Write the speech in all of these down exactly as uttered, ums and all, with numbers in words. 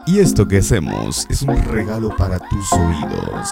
Y esto que hacemos es un regalo para tus oídos.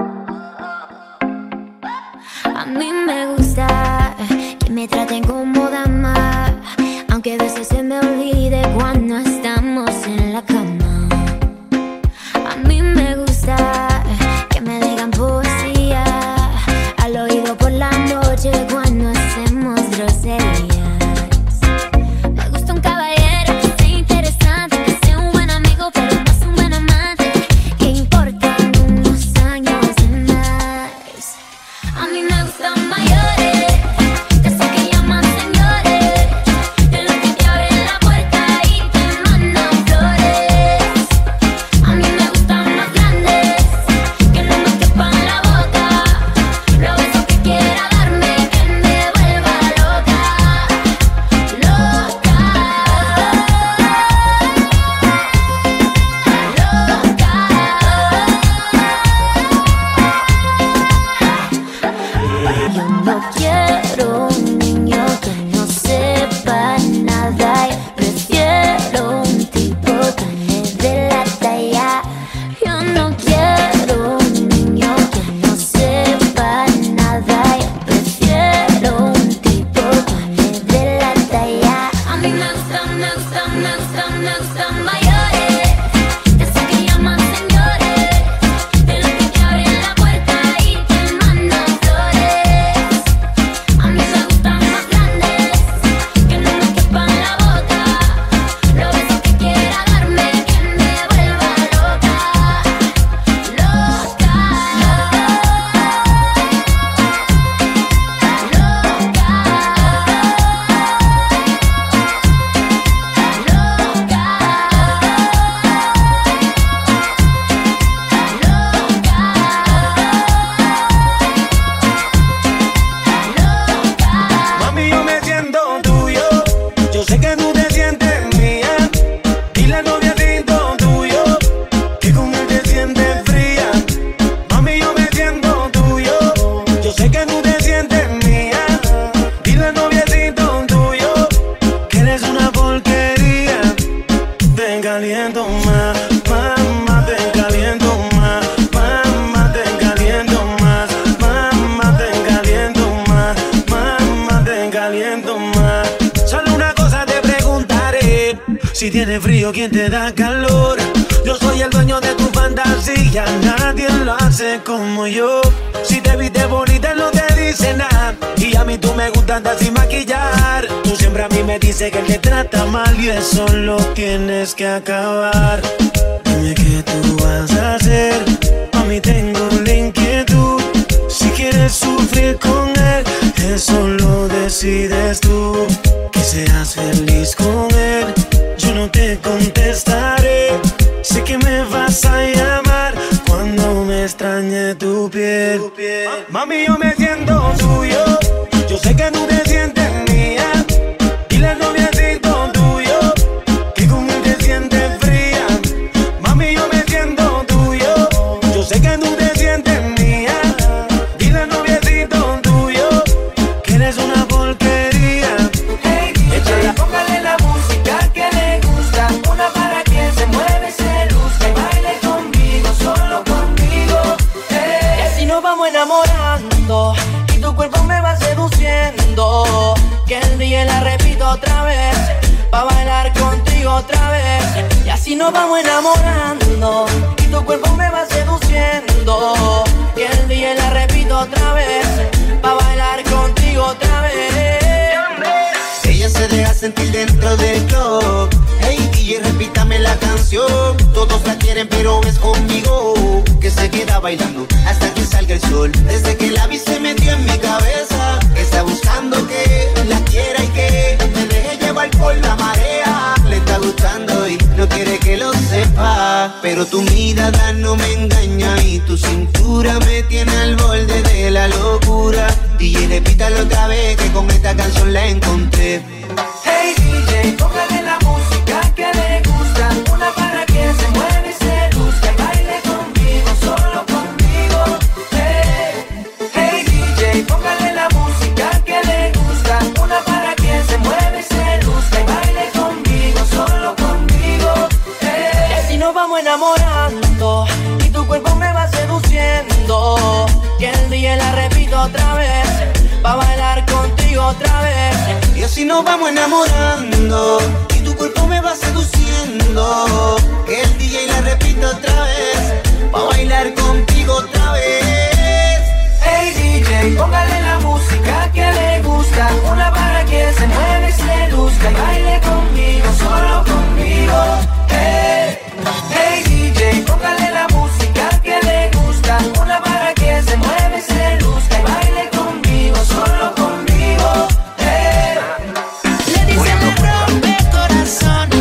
A mí me gusta que me traten como dama, aunque a veces se me olvide cuando estamos en la cama. A mí me gusta que me digan poesía al oído por la noche cuando hacemos groserías. Me gusta un caballero que sea interesante, que sea un buen amigo pero no es un buen amante, que importan unos años de más. A mí me gustan mayores, de esos que llaman señores, de los que te abren la puerta y te mandan flores. A mí me gustan más grandes, que no me quepan la boca, los besos que quiera darme, que me vuelva loca, loca, Yo no quiero un niño que no sepa nada, yo prefiero un tipo que me dé la talla. Yo no quiero un niño que no sepa nada, yo prefiero un tipo que me dé la talla. A mí me gustan, me gustan, me gustan, me gustan mayores, de esos que llaman señores, de los que te abren la puerta y te mandan flores. A mí me gustan más grandes, que no me quepan la boca, los besos que quiera darme, que me vuelva loca, loca, Mami, yo me siento tuyo, yo sé que tú te sientes mía. Dile al noviecito tuyo que con él te sientes fría. Mami, yo me siento tuyo, yo sé que tú te sientes mía. Dile al noviecito tuyo que eres una porquería. Te caliento más, mamá, te caliento más, mamá, te caliento más, mamá, te caliento más, mamá, te caliento más. Solo una cosa te preguntaré: si tienes frío, ¿quién te da calor? Yo soy el dueño de tu fantasía, nadie lo hace como yo. Si te viste bonita no te dice nada, y a mí tú me gusta andar sin maquillar. Tú siempre a mí me dices que él te trata mal y eso lo tienes que acabar. Dime qué tú vas a hacer, a mí tengo la inquietud. Si quieres sufrir con él, eso lo decides tú. Que seas feliz con él, yo no te contestaré. Sé que me vas a llamar cuando me extrañe tu piel. Mami, yo me siento tuyo, yo sé que tú te sientes mía. Dile al noviecito tuyo que con él te sientes fría. Mami, yo me siento tuyo, yo sé que tú te sientes mía. Dile al noviecito tuyo que eres una porquería. Hey, D J, póngale la música que le gusta, una para que se mueve, se luzca y baile conmigo, solo conmigo. Hey. Y así nos vamos enamorando y tu cuerpo me va seduciendo. Que el día la repito otra vez, pa' bailar contigo otra vez. Y así nos vamos enamorando y tu cuerpo me va seduciendo. Que el día la repito otra vez, pa' bailar contigo otra vez. Ella se deja sentir dentro del club. Hey, D J, repítame la canción. Todos la quieren, pero es conmigo que se queda bailando hasta que salga el sol. Desde que la vi se metió en mi cabeza. Está buscando que la quiera y que me deje llevar por la marea. Le está gustando y no quiere que lo sepa, pero tu mirada no me engaña y tu cintura me tiene al borde de la locura. D J, repítalo otra vez que con esta canción la encontré. Hey D J, póngale la música que le gusta, una para que se mueve y se luzca y baile conmigo, solo conmigo. Hey, hey D J, póngale la música que le gusta, una para que se mueve y se luzca y baile conmigo, solo conmigo. Hey, y así nos vamos enamorando y tu cuerpo me va seduciendo. Y el día la repito otra vez, pa' bailar contigo otra vez. Y así nos vamos enamorando y tu cuerpo me va seduciendo. Que el D J la repito otra vez, pa' bailar contigo otra vez. Hey D J, póngale la música que le gusta, una para que se mueve y se luzca y baile conmigo, solo conmigo. Hey, hey D J, póngale la música que le gusta, una para que se mueve y se luzca y baile conmigo, solo conmigo. Hey. Le dice me rompe corazón,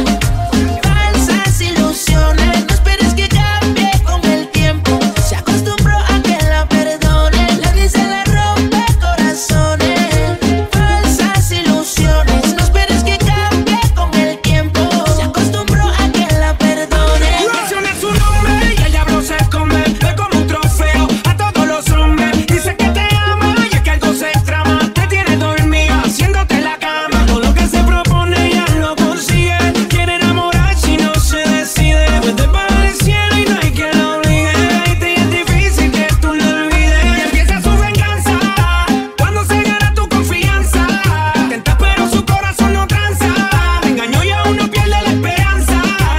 falsas ilusiones, no esperes que cambie con el tiempo, se acostumbró a que la perdone. Le dice le rompe corazones, falsas ilusiones, no esperes que cambie con el tiempo, se acostumbró a que la perdone. Menciona su nombre y el diablo se esconde, ve como un trofeo a todos los hombres. Dice que te ama y es que algo se trama, te tiene dormida haciéndote la cama. Todo lo que se propone ella lo consigue, quiere enamorar si no se decide. Vete para el cielo y no hay quien lo obligue, y te es difícil que tú lo olvides. Y empieza su venganza cuando se gana tu confianza. Tenta pero su corazón no tranza, te engañó y aún no pierde la esperanza.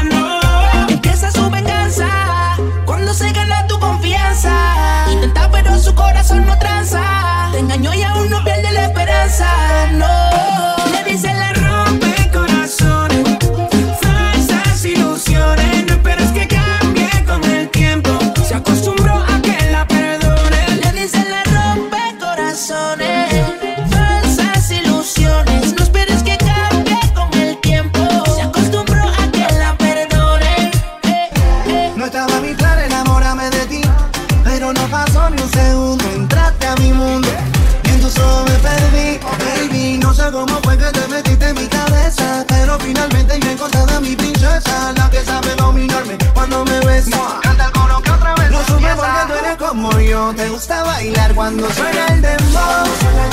No. Empieza su venganza cuando se gana tu confianza. Intenta pero su corazón no tranza, te engañó y aún no pierde la esperanza. No. Le dice la Rompe corazones, falsas ilusiones, no esperes que cambie con el tiempo, se acostumbró a que la perdone. Le dice la rompe corazones, falsas ilusiones, no esperes que cambie con el tiempo, se acostumbró a que la perdone. Eh, eh. No estaba mi plan enamorarme de ti, pero no pasó ni un segundo, entraste a mi mundo y en tus ojos me perdí. Oh baby, no sé cómo fue que te metiste en mi cabeza, pero finalmente yo he encontrado a mi princesa, la que sabe dominarme cuando me besa. Canta el coro que otra vez no supe porque tú eres como yo, te gusta bailar cuando suena el dembow.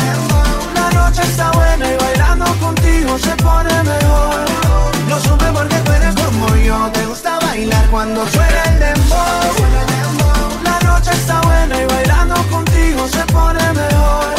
La noche está buena y bailando contigo se pone mejor. No supe porque tú eres como yo, te gusta bailar cuando suena el dembow. La noche está buena y bailando contigo se pone mejor.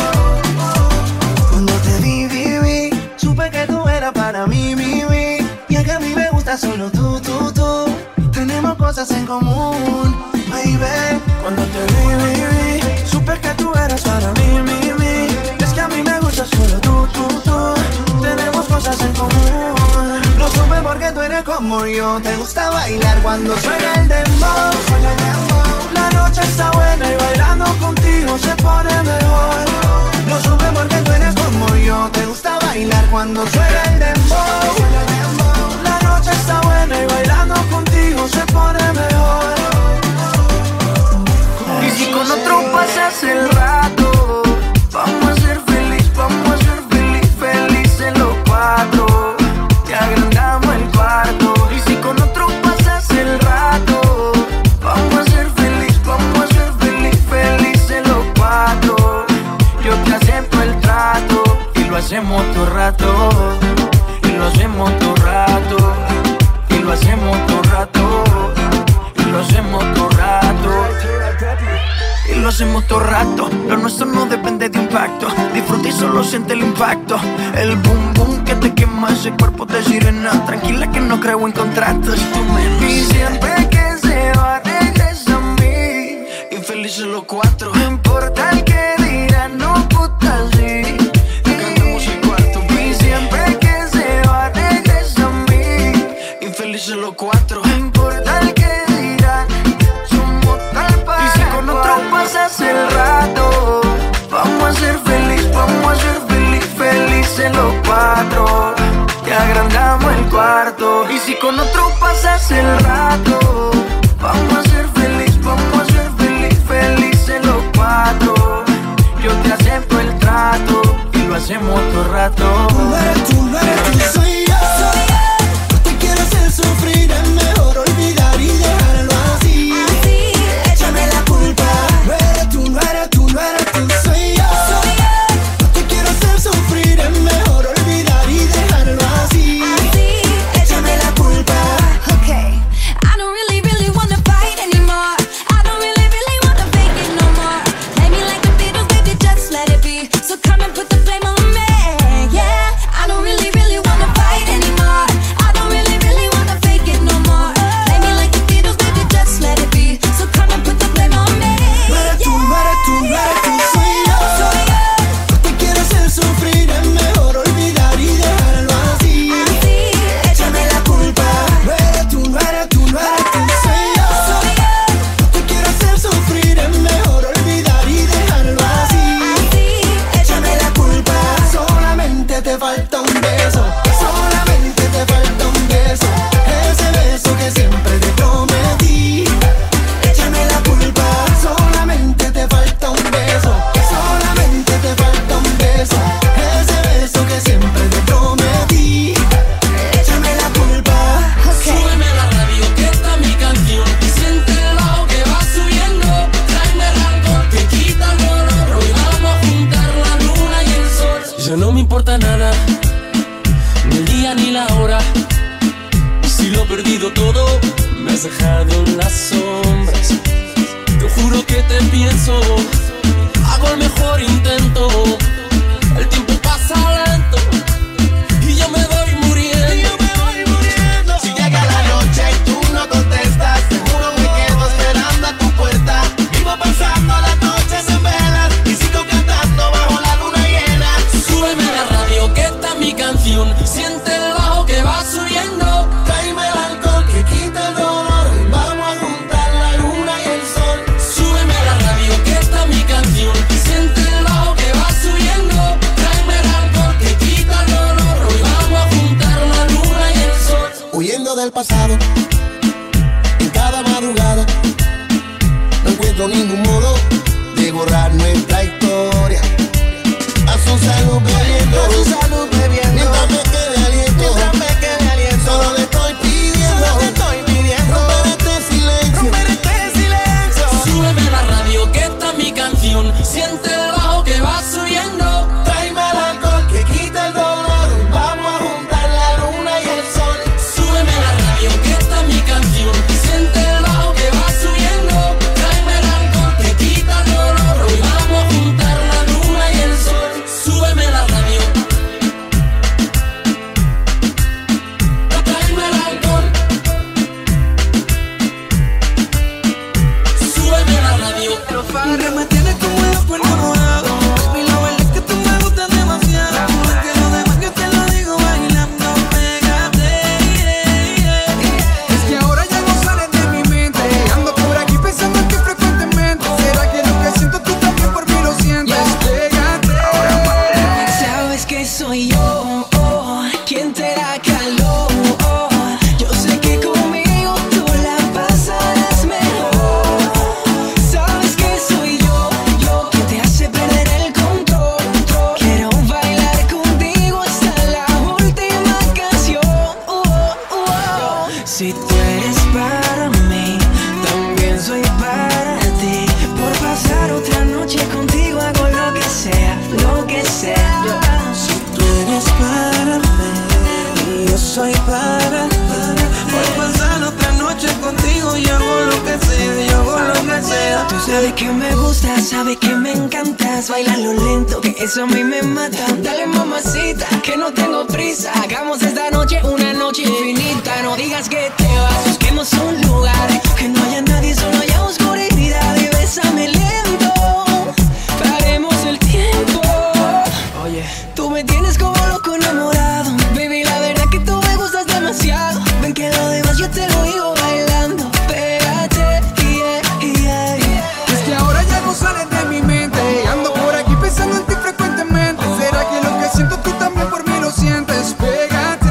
Cuando te vi, vi, vi, supe que tú eras para mí, mi, mi. Y es que a mí me gusta solo tú, tú, tú. Tenemos cosas en común, baby. Cuando te vi, vi, vi, supe que tú eras para mí, mi, mi. Es que a mí me gusta solo tú, tú, tú. Tenemos cosas en común. No supe porque tú eres como yo, te gusta bailar cuando suena el dembow. La noche está buena y bailando contigo se pone mejor. No supe porque tú eres como yo, te gusta bailar cuando suena el dembow. La noche está buena y bailando contigo se pone mejor. Y si con otro pasas el rato, vamos a ser feliz, vamos a ser feliz, felices los cuatro. Te agrandamos el cuarto. Y si con otro pasas el rato, vamos a ser feliz, vamos a ser feliz, felices los cuatro. Yo te acepto el trato y lo hacemos todo rato, y lo hacemos todo rato, y lo hacemos todo rato, y lo hacemos todo rato. Y lo hacemos todo rato, lo nuestro no depende de impacto. Disfruta y solo siente el impacto. El boom boom que te quema ese cuerpo de sirena. Tranquila que no creo en contratos. Y siempre que se va regresa a mí. Y felices los cuatro. No importa el que dirán, no puta sí. Cantamos el cuarto. Y siempre que se va regresa a mí. Y felices los cuatro. No importa el que dirán, somos tal para. Y si con otro pasas el rato, vamos a ser feliz, vamos a ser feliz, felices los cuatro. Te agrandamos el cuarto. Y si con otro pasas el rato, vamos a ser feliz, vamos a ser feliz, felices los cuatro. Yo te acepto el trato y lo hacemos todo rato. Tú no eres, tú no eres, tú soy yo. No te quiero hacer sufrir, es mejor olvidar y dejarlo así. Así, Échame la culpa. No eres tú, no eres tú, no eres tú, soy yo. No te quiero hacer sufrir, es mejor olvidar y dejarlo así. así, Échame la culpa. Okay, I don't really, really perdido todo, me has dejado en las sombras. Te juro que te pienso, hago el mejor intento. El tiempo pasa lento y yo me voy muriendo. Y yo me voy muriendo. Si llega la noche y tú no contestas, seguro me quedo esperando a tu puerta. Vivo pasando las noches en velas y sigo cantando bajo la luna llena. Súbeme la radio que está mi canción, siente el bajo que va subiendo. Tráeme el alcohol que quita el dolor, vamos a juntar la luna y el sol. Súbeme la radio que está mi canción, siente el bajo que va subiendo. Tráeme el alcohol que quita el dolor, hoy vamos a juntar la luna y el sol. Huyendo del pasado, en cada madrugada, no encuentro ningún modo de borrar nuestra historia. A su salud bebiendo, a su salud bebiendo, mientras me quede aliento, mientras me quede aliento. Solo le estoy pidiendo, solo le estoy pidiendo, romper este silencio, romper este silencio. Súbeme la radio que está mi canción, siente el bajo que va subiendo. Tráeme el alcohol que quita el dolor, vamos a juntar la luna y el sol. Súbeme la radio que está mi canción, siente el bajo que va subiendo. Tráeme el alcohol que quita el dolor, hoy vamos a juntar la luna y el sol. Súbeme la radio. Tráeme el alcohol. Súbeme la radio. Ahora me tienes como loco enamorado. Baby, la verdad es que tú me gustas demasiado. Es que lo demás yo te lo digo bailando, pégate. Es que ahora ya no sales de mi mente. Ando por aquí pensando en ti frecuentemente. ¿Será que lo que siento tú también por mí lo sientes? Pégate. Sabes que soy yo, oh, quien te da calor. Oh, yo sé que conmigo tú la pasarás mejor. Sabes que soy yo, yo, que te hace perder el control. Quiero bailar contigo hasta la última canción. Oh, oh, oh. Si tú eres para mí, también soy para ti. Por pasar otra noche contigo hago lo que sea, lo que sea. Si tú eres para mí y yo soy para ti. Por pasar otra noche contigo yo hago lo que sea, yo hago lo que sea. Tú sabes que me gusta, sabes que me encantas. Bailalo lento, que eso a mí me mata. Dale mamacita, que no tengo prisa. Hagamos esta noche una noche infinita. No digas que te vas, busquemos un lugar que no haya nadie, solo haya oscuridad. Y bésame lento, paremos el tiempo. Oye, tú me tienes como loco enamorado. Baby, la verdad que tú me gustas demasiado. Ven que lo demás yo te lo digo bailando. Pégate, yeah, yeah, yeah. Es que ahora ya no sales de mi mente. Ando por aquí pensando en ti frecuentemente. ¿Será que lo que siento tú también por mí lo sientes? Pégate.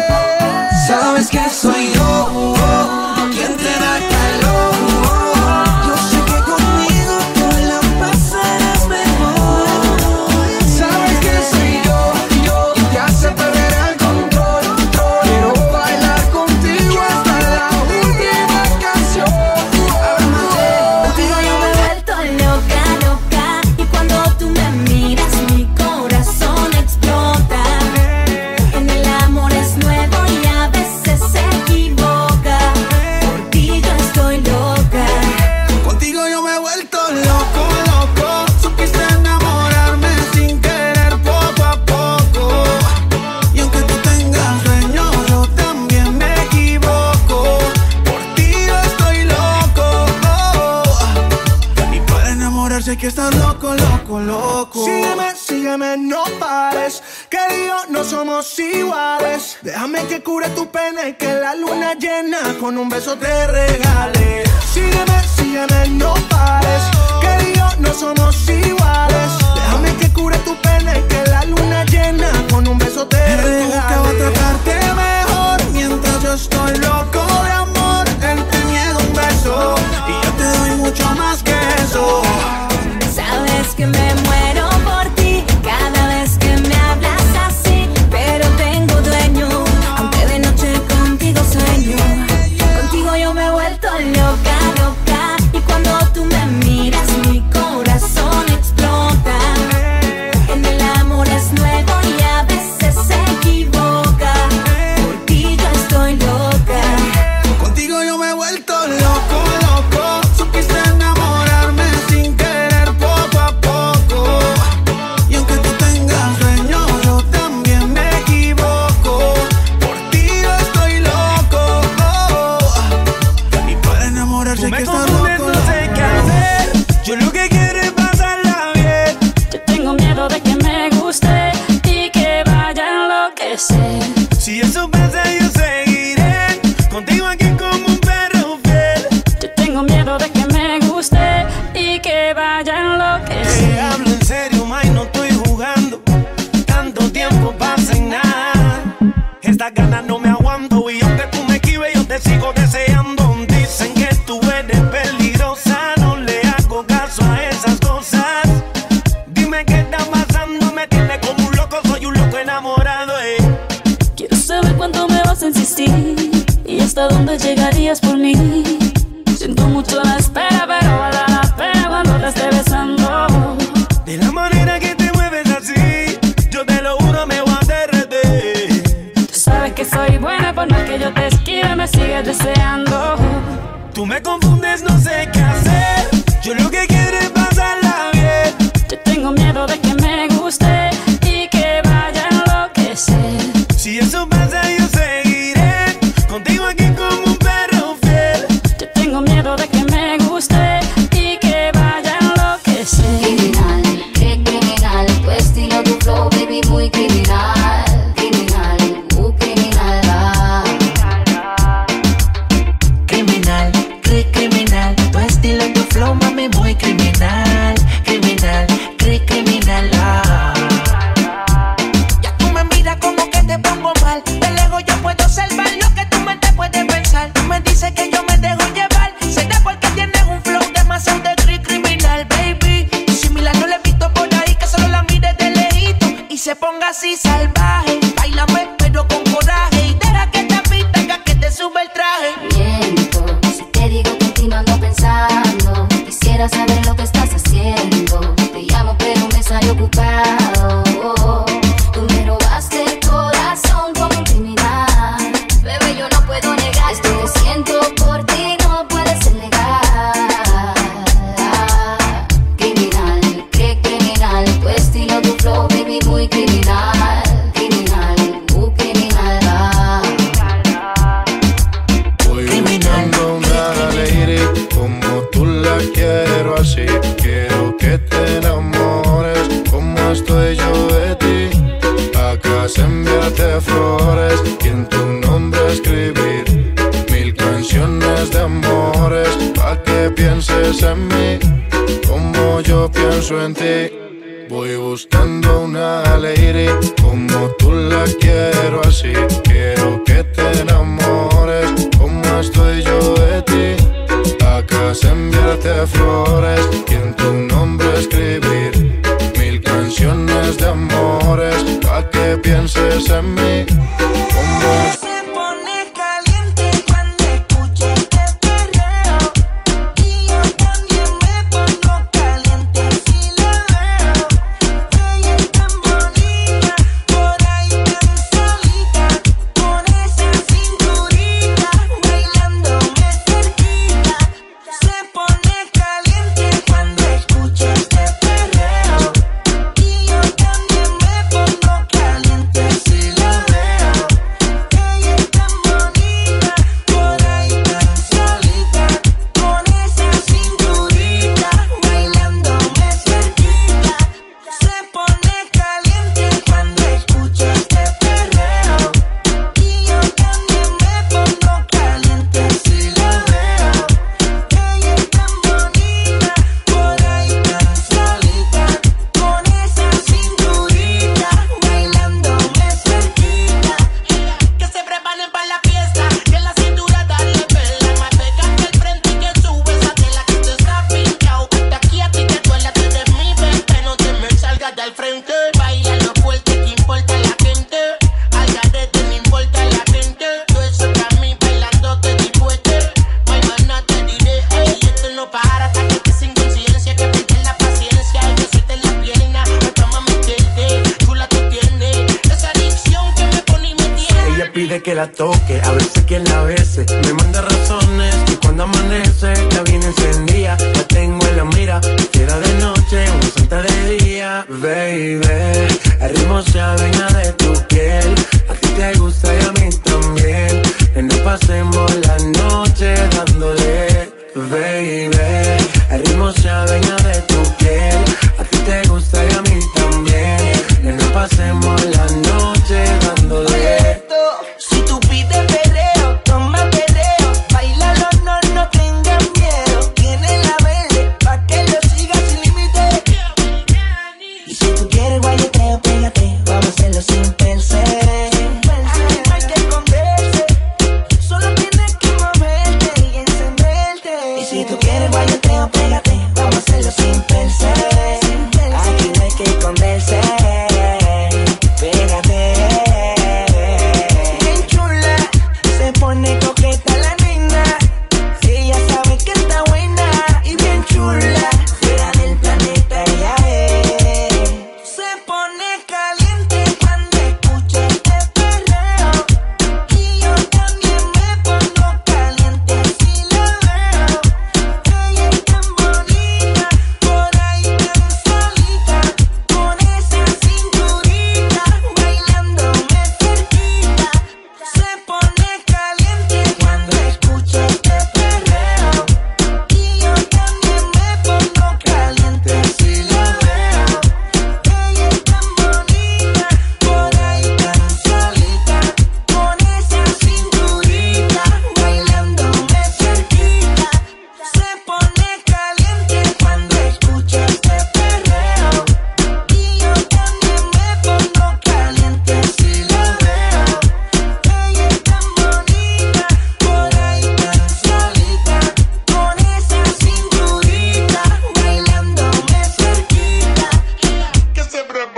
Sabes que soy yo, oh, quien te da calor. Yo sé que conmigo tú la pasarás mejor. Sabes que soy yo, yo, y te hace perder el control. Quiero bailar contigo hasta la última canción. Contigo yo me he vuelto loca, loca. Y cuando tú me miras mi corazón explota. En el amor es nuevo y a veces se equivoca. Por ti yo estoy loca. Contigo yo me he vuelto loco, loco. Supiste enamorarme sin querer poco a poco. Y aunque tú tengas sueño, yo también me equivoco. Por ti yo estoy loco, oh. Y para enamorarse hay que estar loco, loco, loco. Sígueme, sígueme, no pares. Que yo no somos iguales. Déjame que cure tu pena y que la luna llena con un beso te regale. Sígueme, sígueme, no pares. Que yo no somos iguales. Déjame que cure tu pena y que la luna llena con un beso te regale. Que va a tratarte mejor mientras yo estoy loco de amor. Él te niega un beso y yo te doy mucho más que eso. Sabes que me muero por ti cada vez que me hablas así. Pero tengo dueño, aunque de noche contigo sueño. Contigo yo me he vuelto loca, loca. Y cuando tú me miras mi corazón explota. En el amor es nuevo y a veces se equivoca. Por ti yo estoy loca. ti y hasta dónde llegarías por mí. Siento mucho la espera, pero vale la pena cuando te esté besando. De la manera que te mueves así, yo te lo juro me voy a derretir. Tú sabes que soy buena, por más que yo te esquive, me sigues deseando. Tú me confundes, no sé qué hacer. Yo lo que quiero es pasarla bien. Yo tengo miedo de que me guste y que vaya a enloquecer. Si eso pasa yo seguiré contigo aquí como un perro fiel. Yo tengo miedo de que me guste y que vaya a enloquecer. Criminal, qué criminal, tu estilo, tu flow, baby, muy criminal. Criminal, uh, criminal, ah. Criminal, cri criminal, tu estilo, tu flow, mami, muy criminal. Criminal, cri criminal, ah. Ya tú me miras como que te pongo mal. De lejos yo puedo observar lo que tu mente puede pensar. Tú me dices que yo me dejo llevar. Será porque tienes un flow demasiado de cri criminal, baby. Similar no le he visto por ahí, que solo la mire de lejito y se ponga así salvaje. Báilame pero con coraje y deja que te apita, que te sube el traje. Miento, si te digo que en ti no ando pensando. Quisiera saber lo que estás haciendo. Te llamo pero me sale ocupado. Tú me robaste el corazón como un criminal. Bebé, yo no puedo negar esto que siento por ti, no puede ser legal. Criminal, qué criminal, tu estilo, tu flow, baby, muy criminal. Criminal, uh, criminal, ah. Voy buscando una lady como tú la quiero así. Quiero que te enamores como estoy yo de ti. Acá se enviarte flores y en tu nombre escribir mil canciones de amores pa' que pienses en mí como yo pienso en ti. Voy buscando una lady como tú la quiero así. Quiero que te enamores como estoy yo de ti. Acá se enviarte flores y en tu nombre escribir mil canciones de amores pa' que pienses en mí como Se pone caliente cuando escucha este perreo. Y yo también me pongo caliente si la veo. Ella es tan bonita, por ahí tan solita, con esa cinturita, bailándome cerquita. Se pone caliente cuando escucha este perreo. Y yo también me pongo caliente si la veo. Ella es tan bonita, por ahí tan solita, con esa cinturita, bailándome cerquita. Se pone caliente cuando escucha este perreo. Y yo también me pongo caliente si la veo. Ella es tan bonita, por ahí tan solita, con esa cinturita, bailándome cerquita. Que se preparen para la fiesta, que la cintura dale vela, más pega que el frente y que sube esa tela que te está pinchado. De aquí a ti que duele, tú eres mi vente, no te me salgas del frente. Baila lo fuerte, que importa la gente. Al garete, no importa la gente. Todo eso para mí bailando te di fuerte. My mana te diré, ey, esto no para hasta que estés sin conciencia, que pierdes la paciencia y que sueltes la pierna. Me toma mi pierde, tú la tú tienes. Esa adicción que me pone y me tiene. Ella pide que la toque, a veces que la bese. Me manda razones y cuando amanece la viene encendida. La tengo en la mira, fiera de noche, una santa de día. Baby, el ritmo se adueña de tu piel. A ti te gusta y a mí también. Que no pasemos la noche dándole. Baby, el ritmo se adueña de tu piel. A ti te gusta y a mí también. Que no pasemos la noche dándole. Si tú pides perreo, toma perreo, bailalo, no, no tengas miedo. Tiene la verde, pa' que lo sigas sin límite. Y si tú quieres guayeteo, pégate, vamos a hacerlo sin pensar. No hay que esconderse, solo tienes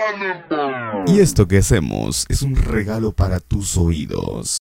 Y esto que hacemos es un regalo para tus oídos.